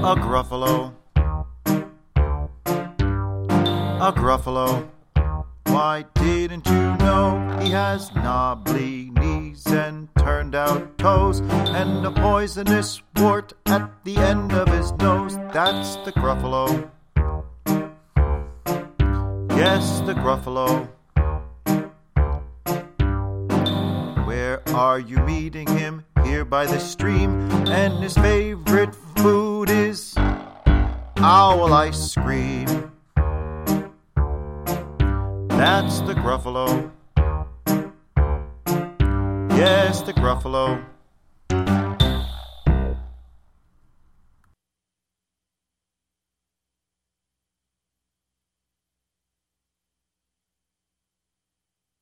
A Gruffalo, a Gruffalo. Why didn't you know he has knobbly knees and turned out toes and a poisonous wart at the end of his nose? That's the Gruffalo. Yes, the Gruffalo. Where are you meeting him? Here by the stream, and his favorite food is owl ice cream. That's the Gruffalo. Yes, the Gruffalo.